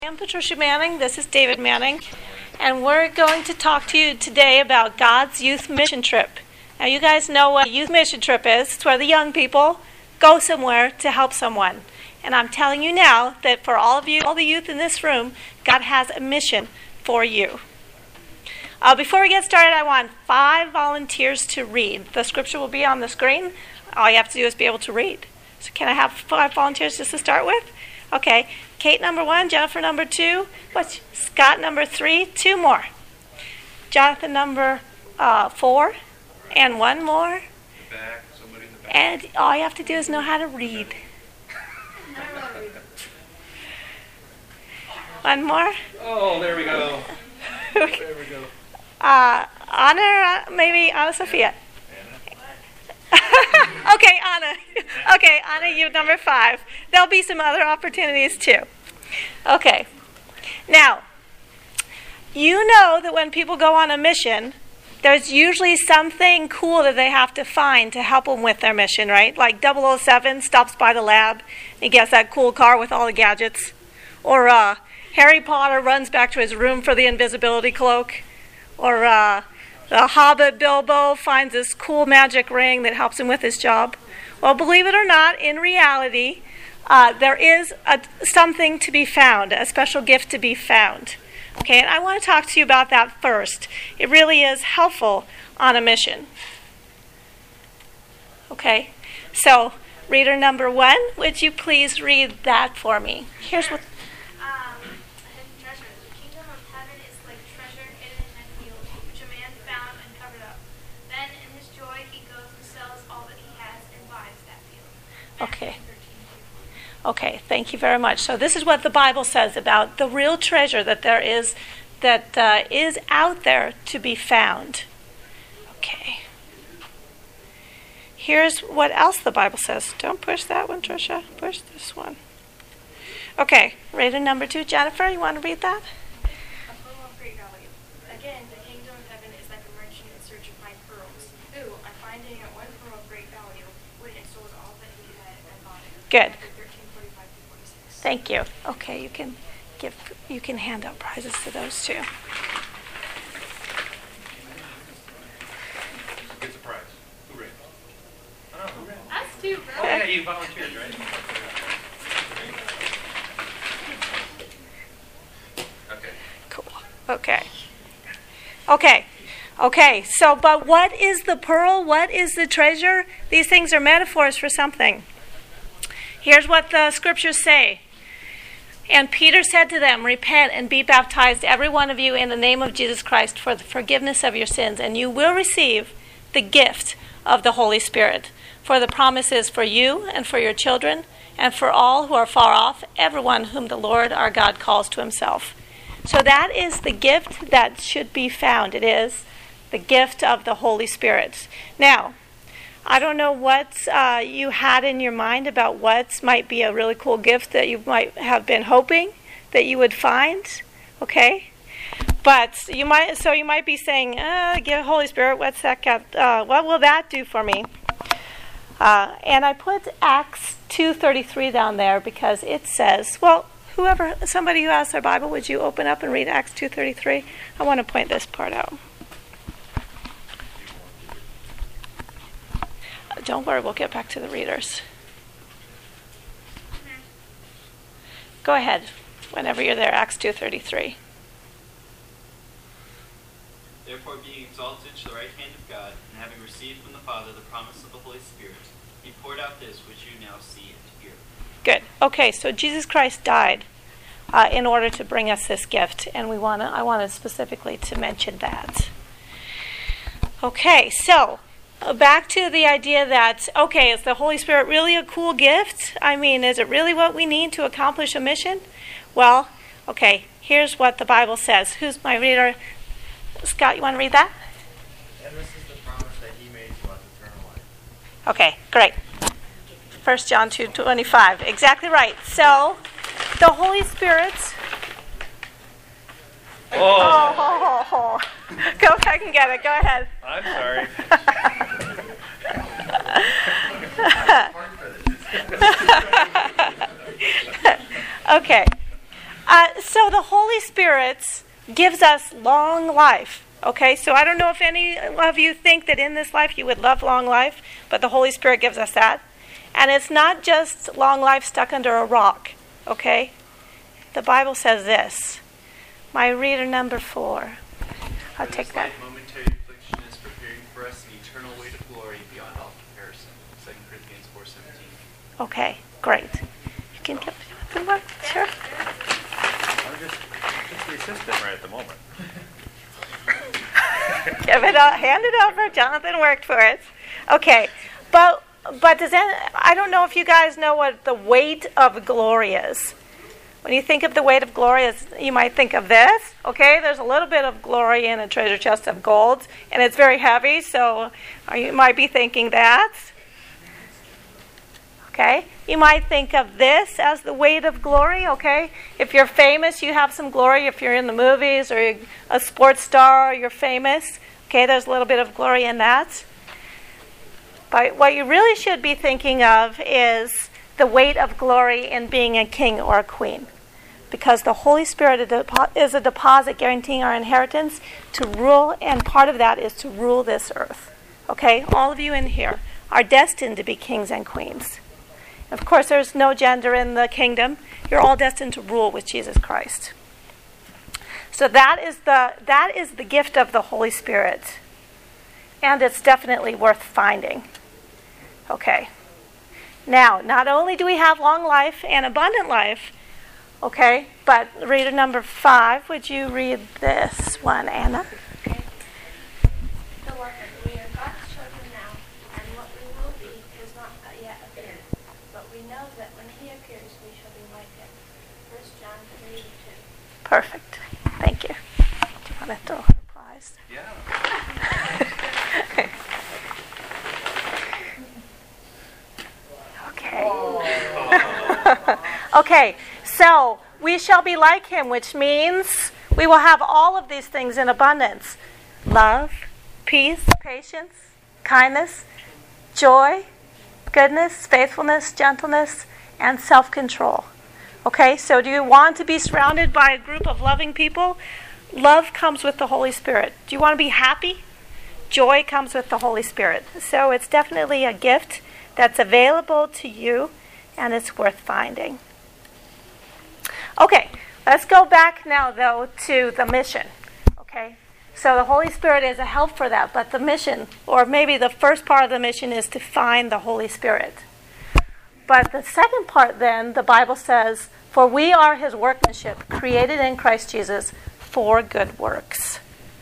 I'm Patricia Manning. This is David Manning. And we're going to talk to you today about God's Youth Mission Trip. Now, you guys know what a youth mission trip is. It's where the young people go somewhere to help someone. And I'm telling you now that for all of you, all the youth in this room, God has a mission for you. Before we get started, I want 5 volunteers to read. The scripture will be on the screen. All you have to do is be able to read. So can I have 5 volunteers just to start with? Okay. Kate, number 1. Jennifer, number 2. Scott, number 3. 2 more. Jonathan, number 4. And 1 more. Somebody in the back. And all you have to do is know how to read. 1 more. Oh, there we go. There we go. Anna, maybe Anna Sophia. Okay, Anna. Okay, Anna, you number 5. There'll be some other opportunities too. Okay. Now, you know that when people go on a mission, there's usually something cool that they have to find to help them with their mission, right? Like 007 stops by the lab and he gets that cool car with all the gadgets. Or Harry Potter runs back to his room for the invisibility cloak. Or the Hobbit Bilbo finds this cool magic ring that helps him with his job. Well, believe it or not, in reality, there is something to be found, a special gift to be found. Okay, and I want to talk to you about that first. It really is helpful on a mission. Okay, so reader number 1, would you please read that for me? Here's what. Okay, thank you very much. So this is what the Bible says about the real treasure that there is, is out there to be found. Okay. Here's what else the Bible says. Don't push that one, Tricia. Push this one. Okay, reader number 2, Jennifer, you want to read that? A pearl of great value. Again, the kingdom of heaven is like a merchant in search of fine pearls, who, on finding one pearl of great value, went and sold all that he had and bought it. Good. 13:45-46. Thank you. Okay, you can hand out prizes to those too. It's a prize. Who ran? Oh, who ran? Us too, bro. Oh, yeah, you volunteered, right? Okay. Cool. Okay. So, but what is the pearl? What is the treasure? These things are metaphors for something. Here's what the scriptures say. And Peter said to them, "Repent and be baptized, every one of you, in the name of Jesus Christ for the forgiveness of your sins, and you will receive the gift of the Holy Spirit. For the promise is for you and for your children and for all who are far off, everyone whom the Lord our God calls to himself." So that is the gift that should be found. It is the gift of the Holy Spirit. Now, I don't know what you had in your mind about what might be a really cool gift that you might have been hoping that you would find. Okay? But you might be saying, "Give Holy Spirit, what's that got? What will that do for me?" And I put Acts 2:33 down there because it says, somebody who has their Bible, would you open up and read Acts 2:33? I want to point this part out. Don't worry, we'll get back to the readers. Go ahead, whenever you're there, Acts 2:33. Therefore, being exalted to the right hand of God, and having received from the Father the promise of the Holy Spirit, he poured out this which you now see and hear. Good. Okay, so Jesus Christ died in order to bring us this gift, and I wanted specifically to mention that. Okay, so back to the idea that, is the Holy Spirit really a cool gift? I mean, is it really what we need to accomplish a mission? Well, okay, here's what the Bible says. Who's my reader? Scott, you want to read that? And this is the promise that he made to us, eternal life. Okay, great. 1 John 2:25. Exactly right. So, the Holy Spirit... Oh. Go back and get it. Go ahead. I'm sorry. Okay. So the Holy Spirit gives us long life. Okay, so I don't know if any of you think that in this life you would love long life, but the Holy Spirit gives us that. And it's not just long life stuck under a rock. Okay? The Bible says this. My reader number 4. I'll For take this that. light momentary affliction is preparing for us an eternal weight of glory beyond all comparison. 2 Corinthians 4:17. Okay, great. You can get the one. Sure. I'm just the assistant right at the moment. Give it up, hand it over. Jonathan worked for it. Okay, but does that, I don't know if you guys know what the weight of glory is. When you think of the weight of glory, you might think of this. Okay, there's a little bit of glory in a treasure chest of gold, and it's very heavy, so you might be thinking that. Okay, you might think of this as the weight of glory. Okay, if you're famous, you have some glory. If you're in the movies or you're a sports star, you're famous. Okay, there's a little bit of glory in that. But what you really should be thinking of is the weight of glory in being a king or a queen. Because the Holy Spirit is a deposit guaranteeing our inheritance to rule, and part of that is to rule this earth. Okay, all of you in here are destined to be kings and queens. Of course, there's no gender in the kingdom. You're all destined to rule with Jesus Christ. So that is the gift of the Holy Spirit. And it's definitely worth finding. Okay. Now, not only do we have long life and abundant life, okay, but reader number 5, would you read this one, Anna? Okay. Beloved, we are God's children now, and what we will be is not yet appeared. But we know that when he appears, we shall be like him. 1 John 3:2. Perfect. Thank you. Do you want to throw her a prize? Yeah. Okay. Okay, so we shall be like him, which means we will have all of these things in abundance. Love, peace, patience, kindness, joy, goodness, faithfulness, gentleness, and self-control. Okay, so do you want to be surrounded by a group of loving people? Love comes with the Holy Spirit. Do you want to be happy? Joy comes with the Holy Spirit. So it's definitely a gift that's available to you, and it's worth finding. Okay, let's go back now, though, to the mission. Okay, so the Holy Spirit is a help for that, but the mission, or maybe the first part of the mission, is to find the Holy Spirit. But the second part, then, the Bible says, for we are his workmanship, created in Christ Jesus for good works.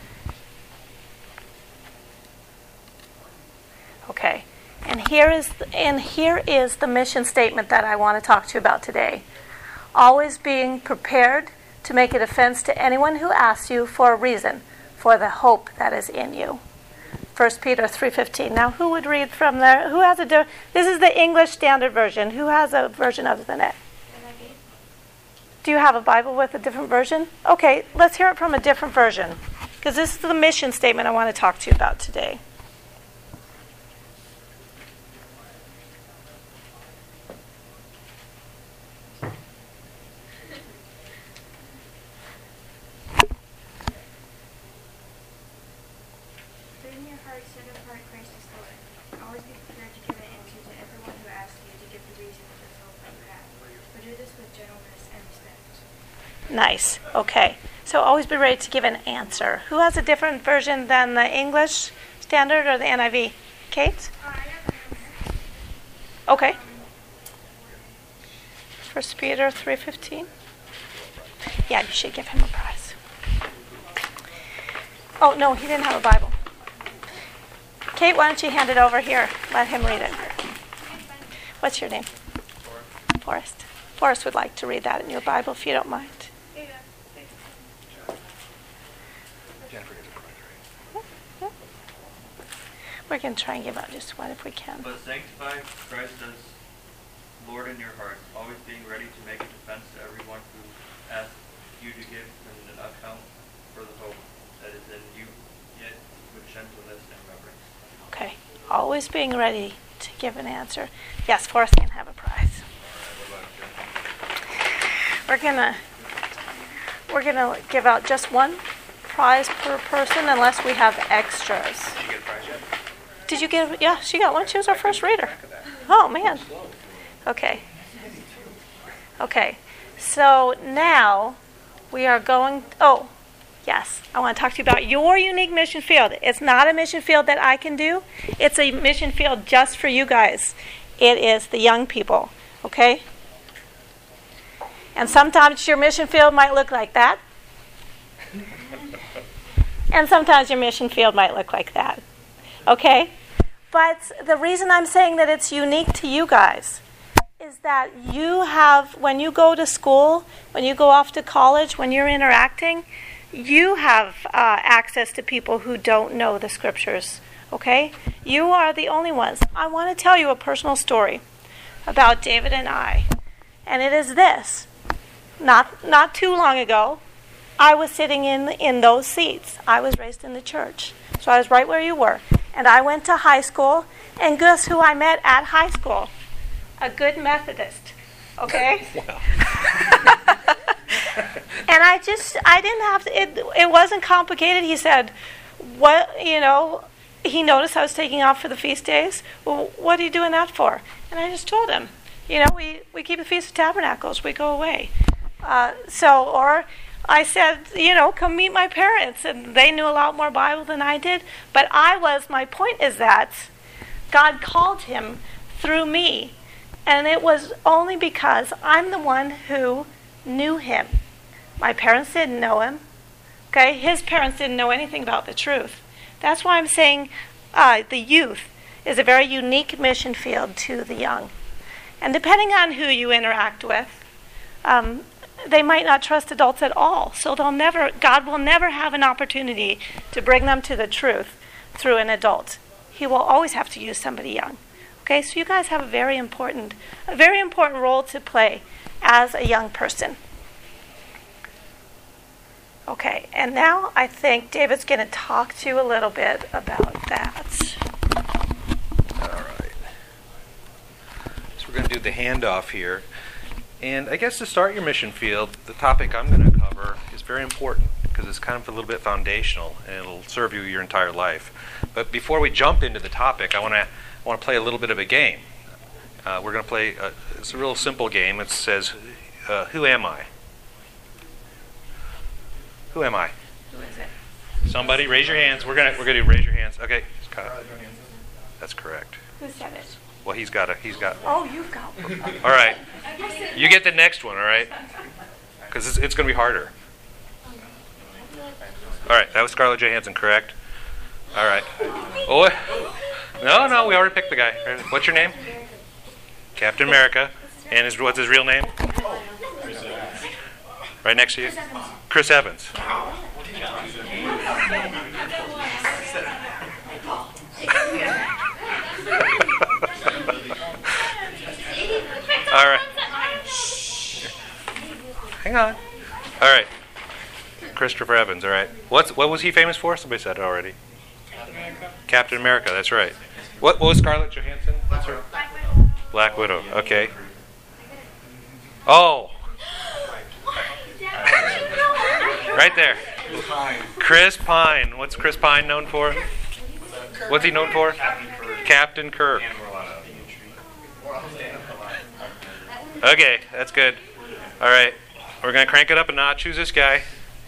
Okay, and here is the mission statement that I want to talk to you about today. Always being prepared to make a defense to anyone who asks you for a reason for the hope that is in you. 1 Peter 3:15. Now, who would read from there? Who has this is the English Standard Version. Who has a version other than it? NIV. Do you have a Bible with a different version? Okay, let's hear it from a different version, because this is the mission statement I want to talk to you about today. But in your heart, set apart Christ as Lord. Always be prepared to give an answer to everyone who asks you to give the reason for the hope that you have. But do this with gentleness and respect. Nice. Okay. So always be ready to give an answer. Who has a different version than the English Standard or the NIV? Kate? Okay. 1 Peter 3:15. Yeah, you should give him a prize. Oh, no, he didn't have a Bible. Kate, why don't you hand it over here? Let him read it. What's your name? Forrest. Forrest would like to read that in your Bible, if you don't mind. We're going to try and give out just one if we can. But sanctify Christ as Lord in your hearts, always being ready to make a defense to everyone who asks you to give an account for the hope that is in you, yet with gentleness and reverence. Okay. Always being ready to give an answer. Yes, Forrest can have a prize. We're going to we're going to give out just one prize per person unless we have extras. Did you get a prize yet? Did you get? Yeah, she got one. She was our first reader. Oh, man. Okay. Okay. So now we are going... Oh, yes. I want to talk to you about your unique mission field. It's not a mission field that I can do. It's a mission field just for you guys. It is the young people. Okay? And sometimes your mission field might look like that. And sometimes your mission field might look like that. Okay? But the reason I'm saying that it's unique to you guys is that you have, when you go to school, when you go off to college, when you're interacting, you have access to people who don't know the scriptures. Okay? You are the only ones. I want to tell you a personal story about David and I. And it is this. Not too long ago, I was sitting in those seats. I was raised in the church. So I was right where you were. And I went to high school, and guess who I met at high school? A good Methodist. Okay? Wow. And I didn't have to, it wasn't complicated. He said, he noticed I was taking off for the feast days. Well, what are you doing that for? And I just told him, we keep the Feast of Tabernacles. We go away. Or I said, come meet my parents. And they knew a lot more Bible than I did. But my point is that God called him through me. And it was only because I'm the one who knew him. My parents didn't know him. Okay, his parents didn't know anything about the truth. That's why I'm saying the youth is a very unique mission field to the young. And depending on who you interact with, they might not trust adults at all. So God will never have an opportunity to bring them to the truth through an adult. He will always have to use somebody young. Okay, so you guys have a very important role to play as a young person. Okay, and now I think David's going to talk to you a little bit about that. All right. So we're going to do the handoff here. And I guess to start your mission field, the topic I'm going to cover is very important because it's kind of a little bit foundational and it'll serve you your entire life. But before we jump into the topic, I want to play a little bit of a game. We're going to play, it's a real simple game. It says, who am I? Who am I? Who is it? Somebody, raise your hands. We're gonna do raise your hands. Okay, Scott. That's correct. Who said it? Well, he's got. Oh, you've got one. All right, you get the next one. All right, because it's going to be harder. All right, that was Scarlett Johansson, correct? All right. Oh, no, we already picked the guy. What's your name? Captain America. And what's his real name? Right next to you? Chris Evans. All right. Hang on. All right. Christopher Evans, all right. What was he famous for? Somebody said it already. Captain America, that's right. What was Scarlett Johansson? That's her. Black Widow, okay. Oh. Right there. Chris Pine. What's Chris Pine known for? What's he known for? Captain Kirk. Okay, that's good. All right. We're going to crank it up a notch. Who's this guy?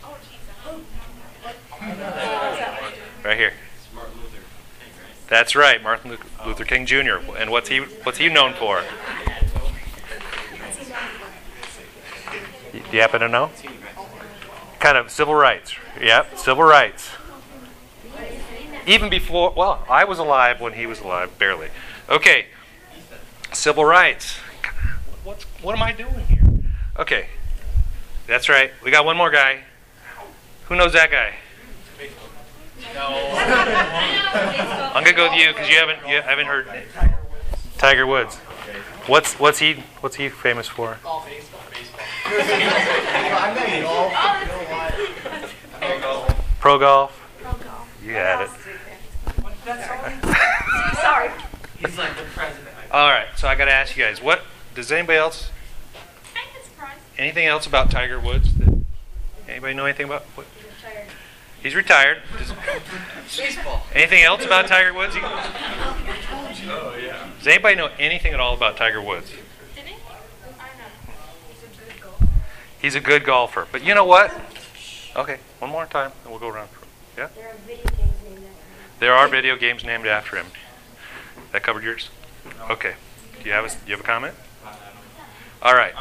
Right here. That's right, Martin Luther King Jr. And what's he known for? Do you happen to know? Kind of civil rights. Yep, civil rights. Even before, well, I was alive when he was alive, barely. Okay, civil rights. What am I doing here? Okay, that's right. We got one more guy. Who knows that guy? No. I'm gonna go with you because you haven't heard Tiger Woods. What's he famous for? Pro golf. You had it. Sorry. He's like the president. All right, so I got to ask you guys, does anybody else? Anything else about Tiger Woods that Anybody know anything about what? Retired. He's retired. Baseball. Anything else about Tiger Woods? Oh, yeah. Does anybody know anything at all about Tiger Woods? Did he? I know. He's a good goal. He's a good golfer. But you know what? Okay, one more time, and we'll go around. Yeah? There are video games named after him. There are video games named after him. That covered yours? Okay. Do you have a comment? All right.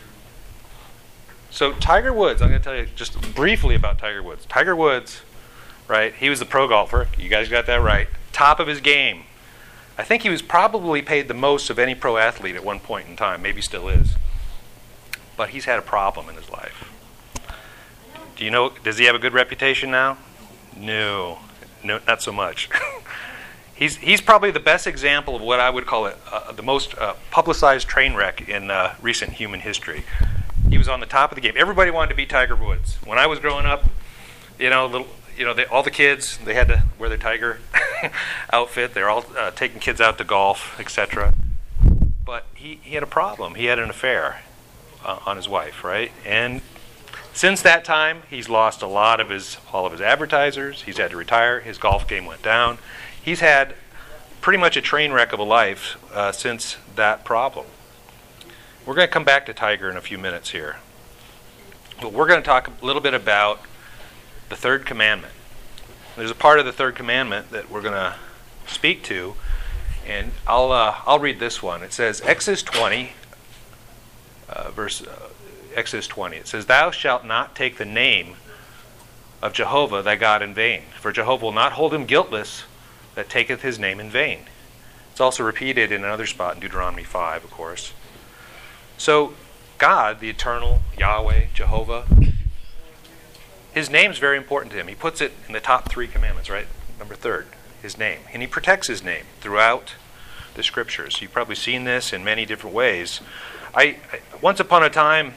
So Tiger Woods, I'm going to tell you just briefly about Tiger Woods. Tiger Woods, right, he was a pro golfer. You guys got that right. Top of his game. I think he was probably paid the most of any pro athlete at one point in time. Maybe still is. But he's had a problem in his life. Do you know, does he have a good reputation now? No, not so much. He's probably the best example of what I would call the most publicized train wreck in recent human history. He was on the top of the game. Everybody wanted to be Tiger Woods. When I was growing up, all the kids, they had to wear their Tiger outfit. They're all taking kids out to golf, etc. But he had a problem. He had an affair on his wife, right? And since that time, he's lost all of his advertisers. He's had to retire. His golf game went down. He's had pretty much a train wreck of a life since that problem. We're going to come back to Tiger in a few minutes here. But we're going to talk a little bit about the third commandment. There's a part of the third commandment that we're going to speak to, and I'll read this one. It says, Exodus 20, Exodus 20. It says, "Thou shalt not take the name of Jehovah thy God in vain, for Jehovah will not hold him guiltless that taketh his name in vain." It's also repeated in another spot in Deuteronomy 5, of course. So God, the eternal, Yahweh, Jehovah, his name's very important to him. He puts it in the top 3 commandments, right? Number 3rd, his name. And he protects his name throughout the scriptures. You've probably seen this in many different ways. Once upon a time,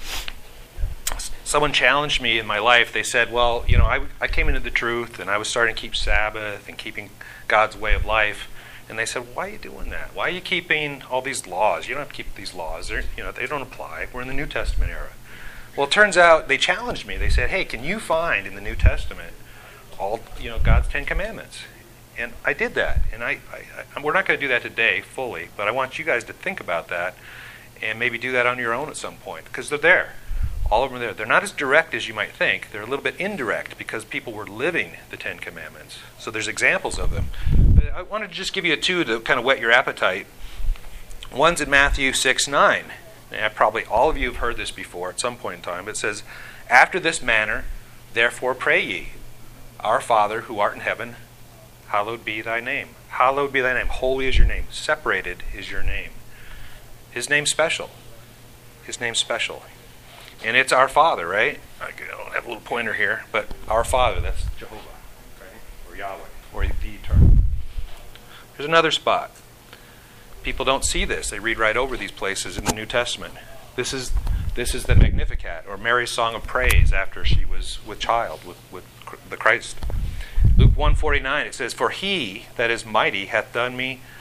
someone challenged me in my life. They said, well, I came into the truth and I was starting to keep Sabbath and keeping God's way of life. And they said, why are you doing that? Why are you keeping all these laws? You don't have to keep these laws. They don't apply. We're in the New Testament era. Well, it turns out they challenged me. They said, hey, can you find in the New Testament all God's 10 commandments? And I did that. And we're not going to do that today fully, but I want you guys to think about that and maybe do that on your own at some point, because they're there. All of them are there. They're not as direct as you might think. They're a little bit indirect because people were living the 10 commandments. So there's examples of them. But I wanted to just give you 2 to kind of whet your appetite. One's in Matthew 6:9. And probably all of you have heard this before at some point in time. It says, "After this manner, therefore pray ye, Our Father who art in heaven, hallowed be thy name." Hallowed be thy name. Holy is your name. Separated is your name. His name's special. His name's special. And it's our Father, right? I don't have a little pointer here, but our Father, that's Jehovah, right? Or Yahweh, or the Eternal. There's another spot. People don't see this. They read right over these places in the New Testament. This is the Magnificat, or Mary's song of praise after she was with child, with the Christ. Luke 1:49, it says, "For he that is mighty hath done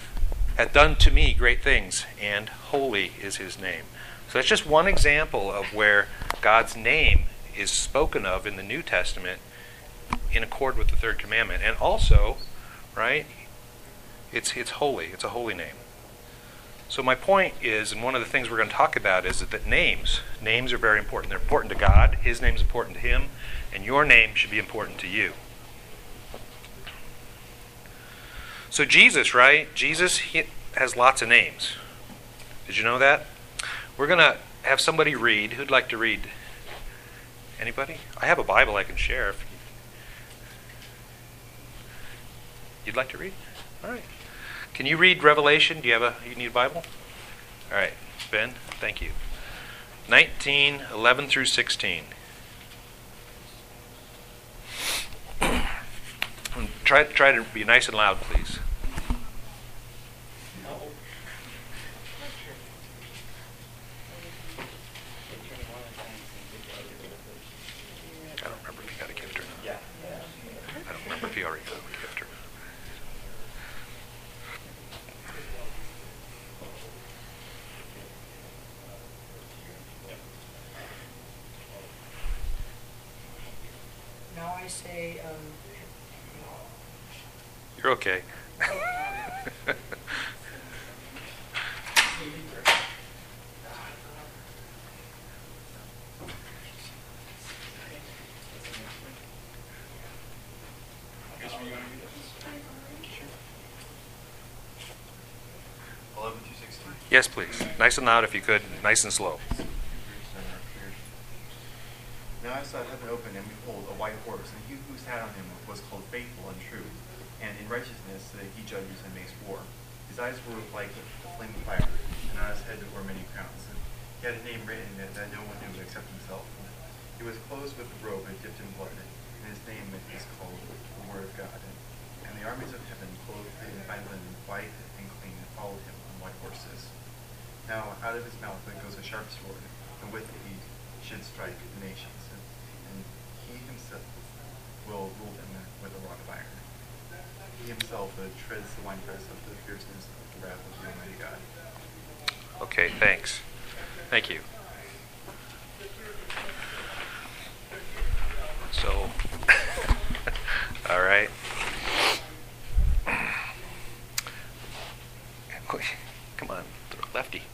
to me great things, and holy is his name." So that's just one example of where God's name is spoken of in the New Testament in accord with the third commandment. And also, right, it's holy. It's a holy name. So my point is, and one of the things we're going to talk about is that names are very important. They're important to God. His name's important to him. And your name should be important to you. So Jesus, right? Jesus, he has lots of names. Did you know that? We're going to have somebody read. Who'd like to read? Anybody? I have a Bible I can share. If you'd like to read? All right. Can you read Revelation? Do you need a Bible? All right. Ben, thank you. 19:11 through 16. Try to be nice and loud, please. I don't remember if you got a gift or not. Yeah. I don't remember if you already got a gift or not. now I say, You're okay. Yes, please. Nice and loud if you could. Nice and slow. Now I saw heaven open, and behold, a white horse, and he who sat on him was called Faithful and True, and in righteousness he judges and makes war. His eyes were like a flame of fire, and on his head were many crowns. And he had a name written that no one knew except himself. He was clothed with a robe dipped in blood, and his name is called the Word of God. And the armies of heaven, clothed in fine linen, white and clean, followed him on white horses. Now out of his mouth goes a sharp sword, and with it he should strike the nations. And he himself will rule them with a rod of iron. He himself treads the winepress of the fierceness of the wrath of the Almighty God. Okay, thanks. Thank you. So, all right. Come on, lefty.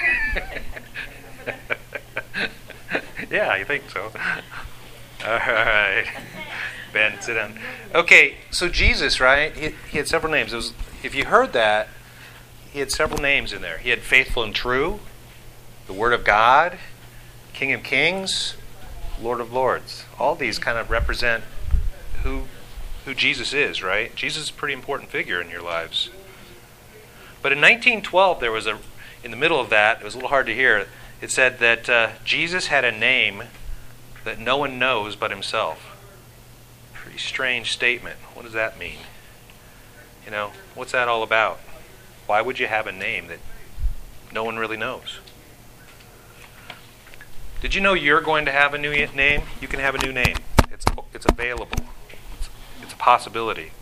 Yeah, I think so. All right. Ben, sit down. Okay, so Jesus, right? He had several names. If you heard that, he had several names in there. He had Faithful and True, the Word of God, King of Kings, Lord of Lords. All these kind of represent who Jesus is, right? Jesus is a pretty important figure in your lives. But in 1912, there was in the middle of that, it was a little hard to hear, it said that Jesus had a name that no one knows but himself. Pretty strange statement. What does that mean? You know, what's that all about? Why would you have a name that no one really knows? Did you know you're going to have a new name? You can have a new name. It's available. It's a possibility.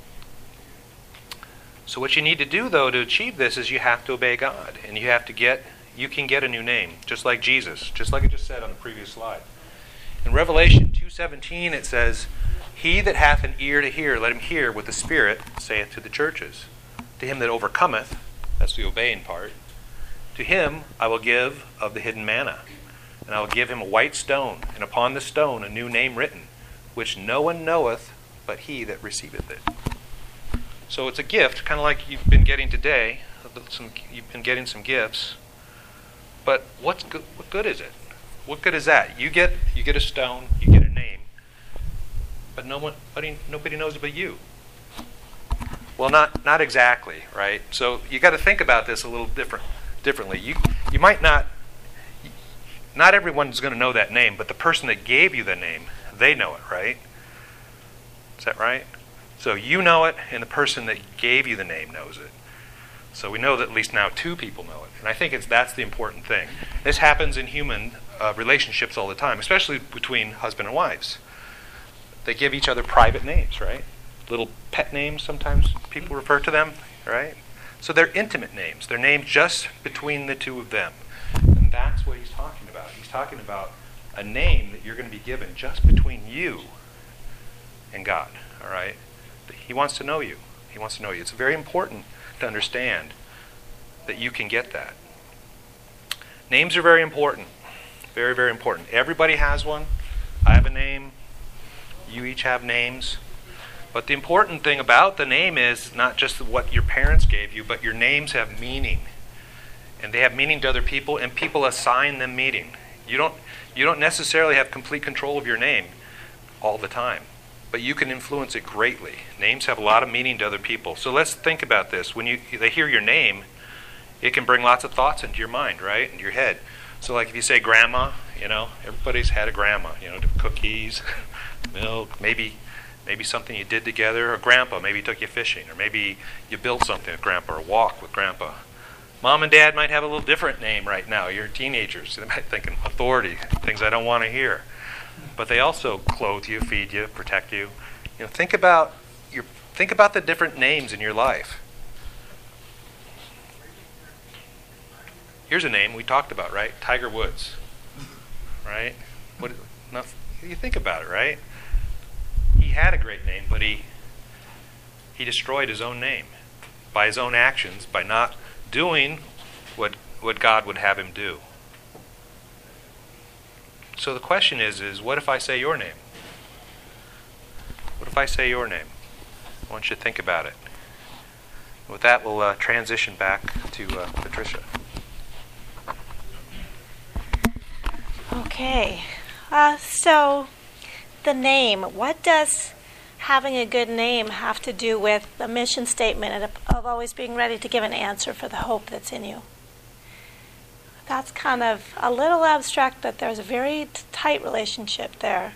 So what you need to do, though, to achieve this is you have to obey God. And you can get a new name, just like Jesus, just like I just said on the previous slide. In Revelation 2:17 it says, "He that hath an ear to hear, let him hear what the Spirit saith to the churches. To him that overcometh," that's the obeying part, "to him I will give of the hidden manna. And I will give him a white stone, and upon the stone a new name written, which no one knoweth but he that receiveth it." So it's a gift, kind of like you've been getting today. You've been getting some gifts. But what good is it? What good is that? You get a stone, you get a name, but nobody knows it but you. Well, not exactly, right? So you got to think about this a little differently. You might not everyone's going to know that name, but the person that gave you the name, they know it, right? Is that right? So you know it, and the person that gave you the name knows it. So we know that at least now 2 people know it. And I think that's the important thing. This happens in human relationships all the time, especially between husband and wives. They give each other private names, right? Little pet names, sometimes people refer to them, right? So they're intimate names. They're named just between the 2 of them. And that's what he's talking about. He's talking about a name that you're going to be given just between you and God, all right? He wants to know you. He wants to know you. It's very important to understand that you can get that. Names are very important. Very, very important. Everybody has one. I have a name. You each have names. But the important thing about the name is not just what your parents gave you, but your names have meaning. And they have meaning to other people, and people assign them meaning. You don't necessarily have complete control of your name all the time, but you can influence it greatly. Names have a lot of meaning to other people. So let's think about this. When they hear your name, it can bring lots of thoughts into your mind, right? Into your head. So like if you say grandma, everybody's had a grandma, cookies, milk, maybe something you did together, or grandpa, maybe took you fishing, or maybe you built something with grandpa, or walked with grandpa. Mom and dad might have a little different name right now. You're teenagers. They might think authority, things I don't want to hear. But they also clothe you, feed you, protect you. Think about the different names in your life. Here's a name we talked about, right? Tiger Woods, right? You think about it, right? He he had a great name, but he destroyed his own name by his own actions, by not doing what God would have him do. So the question is what if I say your name? What if I say your name? I want you to think about it. With that, we'll transition back to Patricia. Okay. So the name. What does having a good name have to do with the mission statement of always being ready to give an answer for the hope that's in you? That's kind of a little abstract, but there's a very tight relationship there.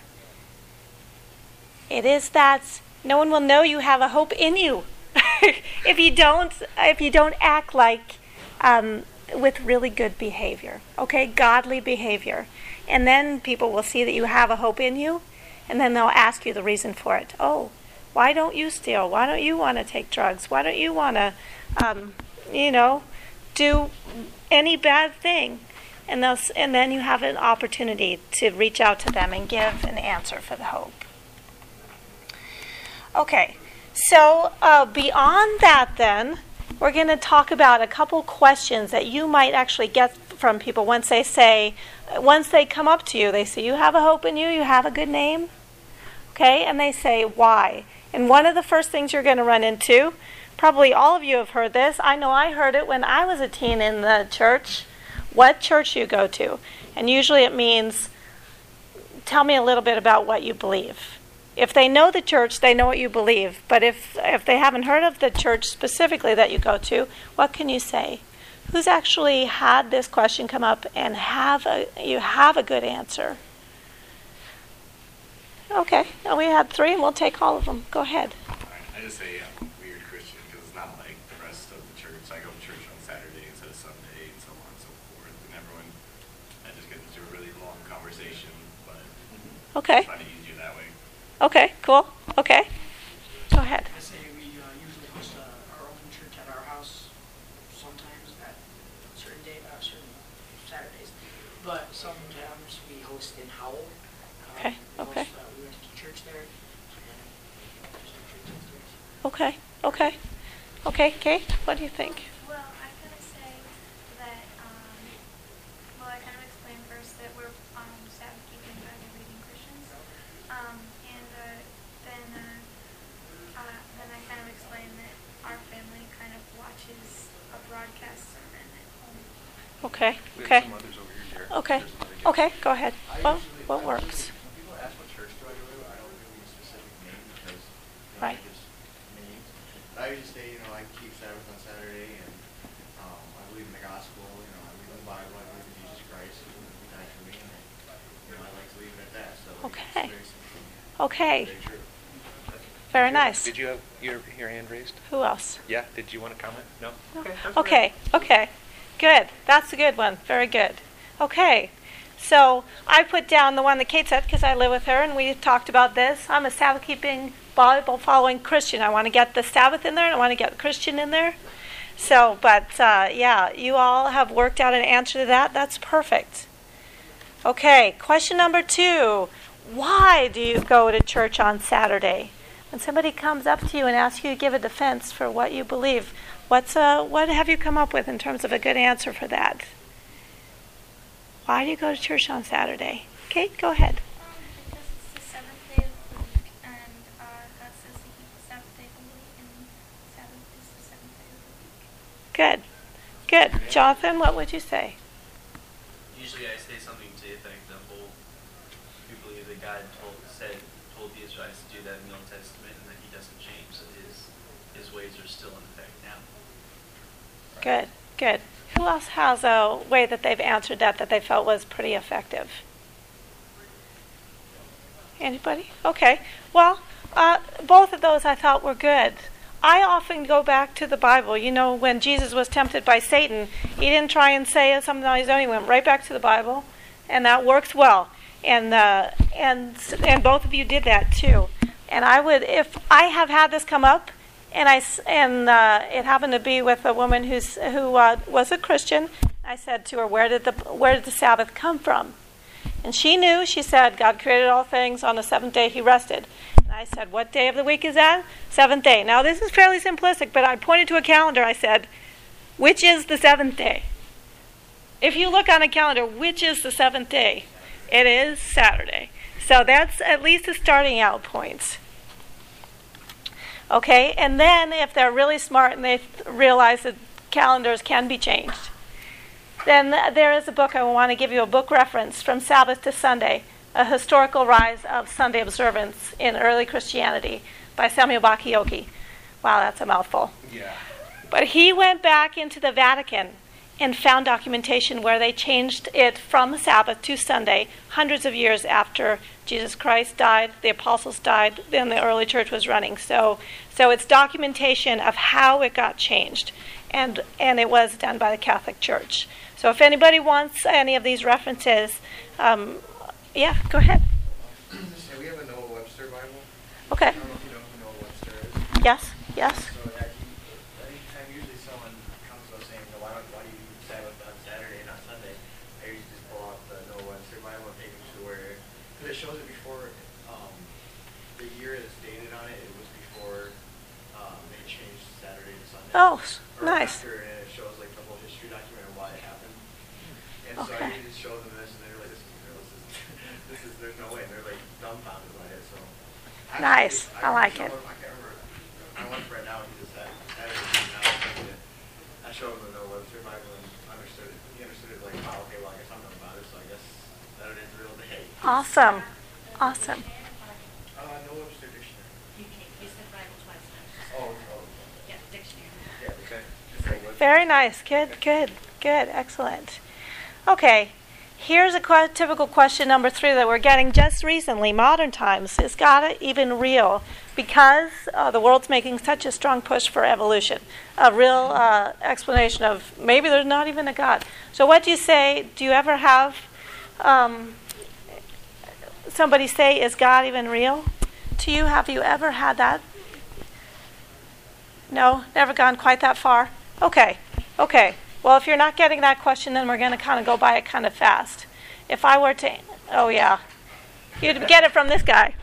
It is that no one will know you have a hope in you if you don't act like with really good behavior, okay, godly behavior, and then people will see that you have a hope in you, and then they'll ask you the reason for it. Oh, why don't you steal? Why don't you want to take drugs? Why don't you want to, do any bad thing? And then you have an opportunity to reach out to them and give an answer for the hope. Okay, so beyond that then, we're going to talk about a couple questions that you might actually get from people once they come up to you. They say, you have a hope in you, you have a good name. Okay, and they say, why? And one of the first things you're going to run into, probably all of you have heard this. I know I heard it when I was a teen in the church. What church you go to? And usually it means, tell me a little bit about what you believe. If they know the church, they know what you believe. But if they haven't heard of the church specifically that you go to, what can you say? Who's actually had this question come up and you have a good answer? Okay, now we had 3 and we'll take all of them. Go ahead. I just say I'm a weird Christian because it's not like the rest of the church. I go to church on Saturday instead of Sunday and so on and so forth. And everyone, I just get into a really long conversation, but Okay. I find it easier that way. Okay, cool. Okay. Go ahead. I say we usually host our own church at our house, sometimes at certain Saturdays. But sometimes we host in Howell. Okay, okay. We went to church there. And just church downstairs. Okay. Okay, Kate, what do you think? Well, I kind of say that, I kind of explained first that we're Sabbath-keeping Bible-reading Christians. Then I kind of explained that our family kind of watches a broadcast sermon at home. Okay, We okay. have some others over here. Okay, There's another guy. okay, go ahead. Well, what works? When people ask what church do I go to, I don't give them a specific name because Right. I just names. But I usually say, I keep Sabbath on Saturday, and I believe in the gospel. I believe in the Bible. I believe in Jesus Christ who died for me, and I like to leave it at that. So Okay. it's very simple. Okay, Very true. very nice. Did you have your hand raised? Who else? Yeah. Did you want to comment? No? Okay, good. That's a good one. Very good. Okay, so I put down the one that Kate said because I live with her and we talked about this. I'm a Sabbath-keeping, Bible-following Christian. I want to get the Sabbath in there and I want to get the Christian in there. So, but you all have worked out an answer to that. That's perfect. Okay, question number 2. Why do you go to church on Saturday? When somebody comes up to you and asks you to give a defense for what you believe, what have you come up with in terms of a good answer for that? Why do you go to church on Saturday? Kate, go ahead. Because it's the 7th day of the week, and God says to keep the Sabbath day holy, and Sabbath is the 7th day of the week. Good. Jonathan, what would you say? Usually I say something to the effect of, we believe that God told the Israelites to do that in the Old Testament and that he doesn't change, that his ways are still in effect now. Good. Who else has a way that they've answered that they felt was pretty effective? Anybody? Okay. Well, both of those I thought were good. I often go back to the Bible. When Jesus was tempted by Satan, he didn't try and say something on his own. He went right back to the Bible, and that works well. And both of you did that too. And I would, if I have had this come up, and it happened to be with a woman who was a Christian, I said to her, "Where did the Sabbath come from?" And she knew, she said, God created all things. On the seventh day he rested. And I said, what day of the week is that? Seventh day. Now this is fairly simplistic, but I pointed to a calendar. I said, which is the seventh day? If you look on a calendar, which is the seventh day? It is Saturday. So that's at least a starting out point. Okay, and then if they're really smart and they realize that calendars can be changed, then there is a book, I want to give you a book reference, From Sabbath to Sunday, A Historical Rise of Sunday Observance in Early Christianity by Samuel Bacchiocchi. Wow, that's a mouthful. Yeah. But he went back into the Vatican and found documentation where they changed it from Sabbath to Sunday hundreds of years after Jesus Christ died, the apostles died, then the early church was running. So it's documentation of how it got changed, and it was done by the Catholic Church. So if anybody wants any of these references, yeah, go ahead. We have a Noah Webster Bible. Okay. I don't know if you know who Noah Webster is. Yes, yes. So anytime usually someone comes to us saying, why do you do Sabbath on Saturday and not Sunday? I usually just pull out the Noah Webster Bible and take them to where, because it shows it before the year is dated on it. It was before they changed Saturday to Sunday. Oh, Or nice. after, and it shows like the whole history document and why it happened. And so Okay. I usually just show them this, and they're like, this is there's no way. And they're like dumbfounded by it. So Nice. I like it. I can't remember. My one friend now, he just had it now. I showed him the Noah Webster Bible and understood it. He understood it like, wow, okay, well, I guess I'm knowing about it, so I guess that it is real day. Awesome. Awesome. Noah Webster Dictionary. You said Bible twice now. Oh. Yeah, dictionary. Yeah, okay. Just like Webster. Very nice. Good. Excellent. Okay. Here's a typical question number 3 that we're getting just recently, modern times. Is God even real? Because the world's making such a strong push for evolution, a real explanation of maybe there's not even a God. So what do you say? Do you ever have somebody say, is God even real to you? Have you ever had that? No? Never gone quite that far? Okay. Well, if you're not getting that question, then we're going to kind of go by it kind of fast. If I were to, oh yeah, you'd get it from this guy.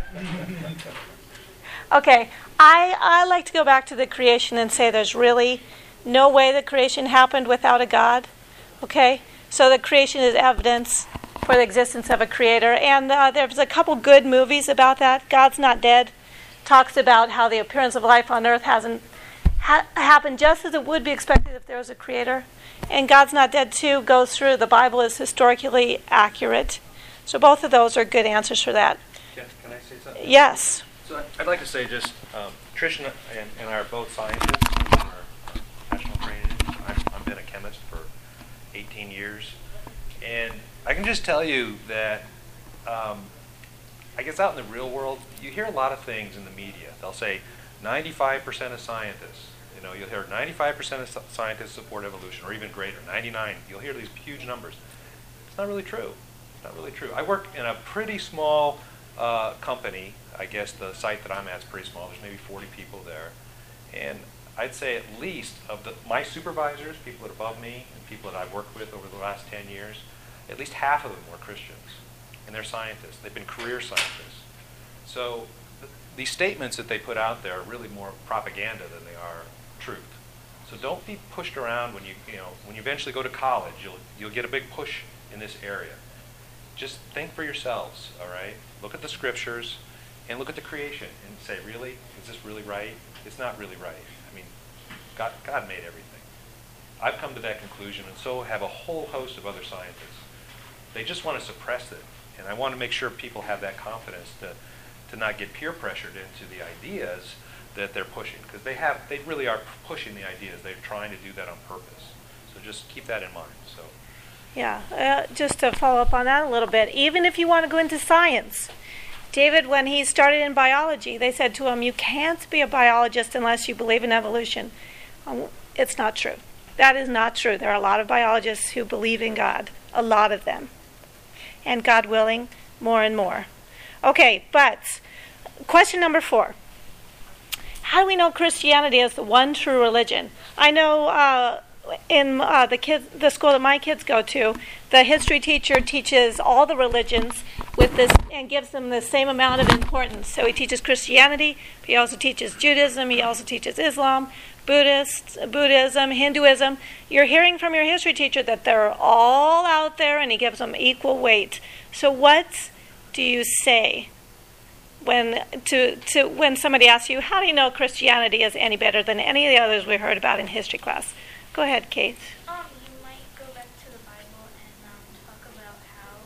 Okay, I like to go back to the creation and say there's really no way the creation happened without a God. Okay, so the creation is evidence for the existence of a creator. And there's a couple good movies about that. God's Not Dead talks about how the appearance of life on earth hasn't happened just as it would be expected if there was a creator. And God's Not Dead 2 goes through the Bible is historically accurate. So both of those are good answers for that. Can I say something? Yes. So I'd like to say just, Trish and I are both scientists in our professional training. I've been a chemist for 18 years. And I can just tell you that, I guess out in the real world, you hear a lot of things in the media. They'll say 95% of scientists, you'll hear 95% of scientists support evolution, or even greater, 99. You'll hear these huge numbers. It's not really true. I work in a pretty small company. I guess the site that I'm at is pretty small. There's maybe 40 people there. And I'd say at least of my supervisors, people that are above me, and people that I've worked with over the last 10 years, at least half of them were Christians. And they're scientists. They've been career scientists. So these statements that they put out there are really more propaganda than they are truth. So don't be pushed around when you eventually go to college. You'll get a big push in this area. Just think for yourselves, all right? Look at the scriptures and look at the creation and say, really? Is this really right? It's not really right. I mean, God made everything. I've come to that conclusion, and so have a whole host of other scientists. They just want to suppress it. And I want to make sure people have that confidence to not get peer pressured into the ideas that they're pushing, because they really are pushing the ideas. They're trying to do that on purpose. So just keep that in mind. So. Yeah, just to follow up on that a little bit, even if you want to go into science, David, when he started in biology, they said to him, you can't be a biologist unless you believe in evolution. It's not true. That is not true. There are a lot of biologists who believe in God, a lot of them. And God willing, more and more. Okay, but question number 4. How do we know Christianity is the one true religion? I know the school that my kids go to, the history teacher teaches all the religions with this and gives them the same amount of importance. So he teaches Christianity, but he also teaches Judaism, he also teaches Islam, Buddhism, Hinduism. You're hearing from your history teacher that they're all out there and he gives them equal weight. So what do you say when somebody asks you, how do you know Christianity is any better than any of the others we heard about in history class? Go ahead, Kate. You might go back to the Bible and talk about how,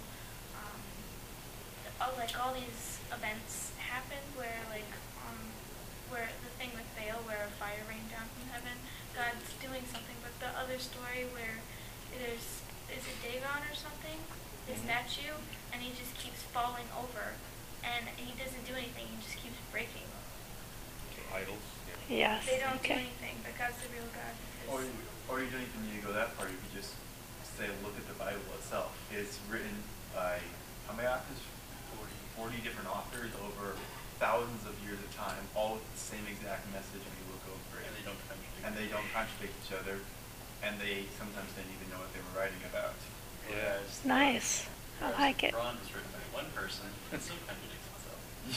all these events happened where, where the thing with Baal, where a fire rained down from heaven, God's doing something. But the other story where is it Dagon or something, the statue, and he just keeps falling over, and he doesn't do anything. He just keeps breaking. Idols. Yes. They don't do Okay. anything, but God's the real God. Or you don't even need to go that far. You could just say, look at the Bible itself. It's written by how many authors? 40 different authors over thousands of years of time, all with the same exact message when you look over it. And they don't contradict each other. And they sometimes didn't even know what they were writing about. Yes. Nice. I like it. Quran was written by one person, and still contradicts itself.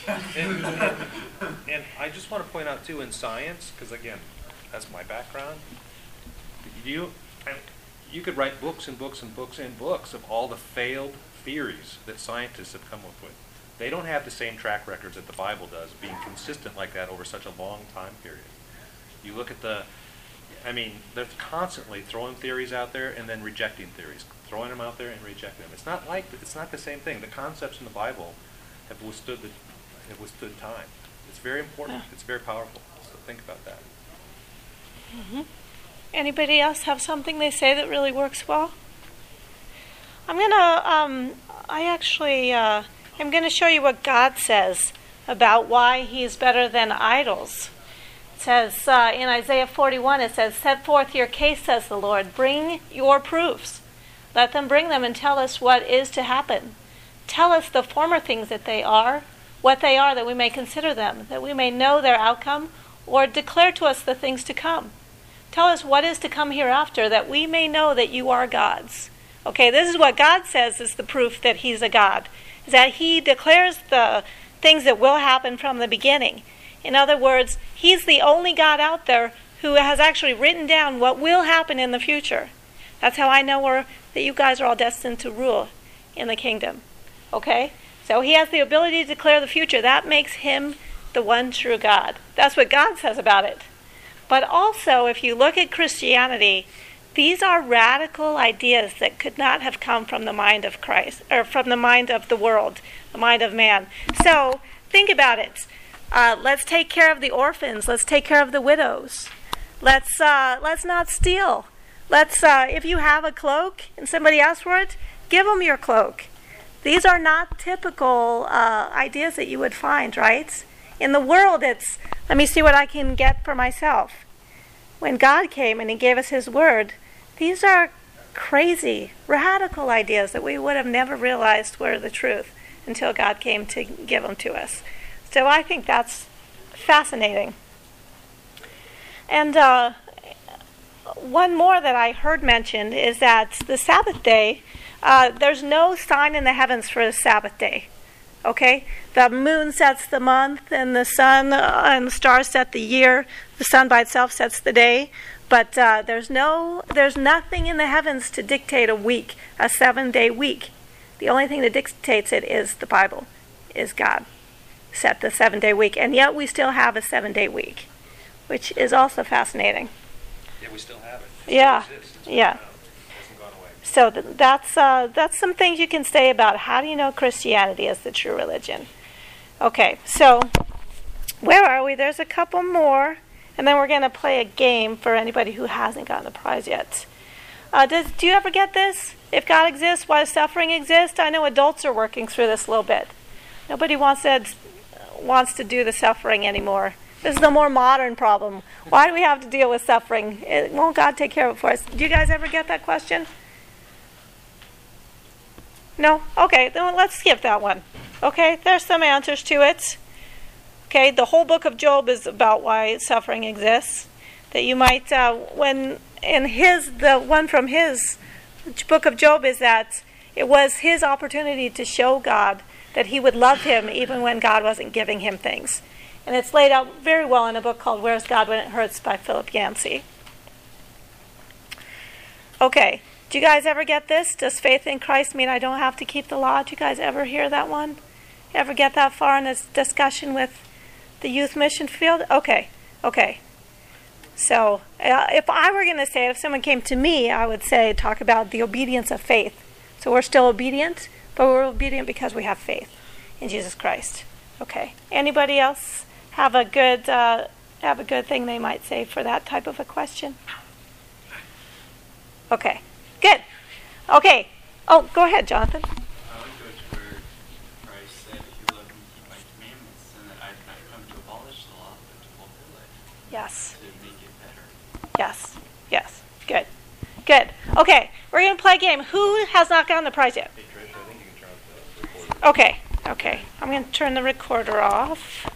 And I just want to point out too, in science, because again, that's my background. You could write books and books and books and books of all the failed theories that scientists have come up with. They don't have the same track record that the Bible does, being consistent like that over such a long time period. You look at they're constantly throwing theories out there and then rejecting theories, throwing them out there and rejecting them. It's not the same thing. The concepts in the Bible have withstood time. It's very important. It's very powerful. So think about that. Mm-hmm. Anybody else have something they say that really works well? I'm gonna show you what God says about why He's better than idols. It says in Isaiah 41, it says, "Set forth your case, says the Lord. Bring your proofs. Let them bring them and tell us what is to happen. Tell us the former things that they are, what they are, that we may consider them, that we may know their outcome, or declare to us the things to come. Tell us what is to come hereafter, that we may know that you are gods." Okay, this is what God says is the proof that He's a God, is that He declares the things that will happen from the beginning. In other words, He's the only God out there who has actually written down what will happen in the future. That's how I know that you guys are all destined to rule in the kingdom. Okay? So He has the ability to declare the future. That makes Him the one true God. That's what God says about it. But also, if you look at Christianity, these are radical ideas that could not have come from the mind of Christ, or from the mind of the world, the mind of man. So, think about it. Let's take care of the orphans. Let's take care of the widows. Let's not steal. If you have a cloak and somebody asks for it, give them your cloak. These are not typical ideas that you would find, right? In the world, it's, let me see what I can get for myself. When God came and He gave us His word, these are crazy, radical ideas that we would have never realized were the truth until God came to give them to us. So I think that's fascinating. And one more that I heard mentioned is that the Sabbath day, there's no sign in the heavens for the Sabbath day. Okay? The moon sets the month, and the sun and the stars set the year. The sun by itself sets the day. But there's nothing in the heavens to dictate a week, a 7-day week. The only thing that dictates it is the Bible, is God set the 7-day week. And yet we still have a 7-day week, which is also fascinating. Yeah, we still have it. Yeah, yeah. It hasn't gone away. So that's some things you can say about how do you know Christianity is the true religion. Okay, so where are we? There's a couple more, and then we're going to play a game for anybody who hasn't gotten a prize yet. Do you ever get this? If God exists, why does suffering exist? I know adults are working through this a little bit. Nobody wants to do the suffering anymore. This is a more modern problem. Why do we have to deal with suffering? Won't God take care of it for us? Do you guys ever get that question? No? Okay, then let's skip that one. Okay, there's some answers to it. Okay, the whole book of Job is about why suffering exists. That you might, when the one from his book of Job is that it was his opportunity to show God that he would love him even when God wasn't giving him things. And it's laid out very well in a book called Where's God When It Hurts by Philip Yancey. Okay, do you guys ever get this? Does faith in Christ mean I don't have to keep the law? Do you guys ever hear that one? Ever get that far in this discussion with the youth mission field? Okay. So if I were going to say it, if someone came to me, I would say talk about the obedience of faith. So we're still obedient, but we're obedient because we have faith in Jesus Christ. Okay. Anybody else have a good thing they might say for that type of a question? Okay. Good. Okay. Oh, go ahead, Jonathan. I would go to where Christ said, if you love me, keep my commandments, and that I've not come to abolish the law, but to fulfill it. Yes. To make it better. Yes. Good. Okay, we're going to play a game. Who has not gotten the prize yet? Hey, Trish, I think you can turn off the recorder. Okay. I'm going to turn the recorder off.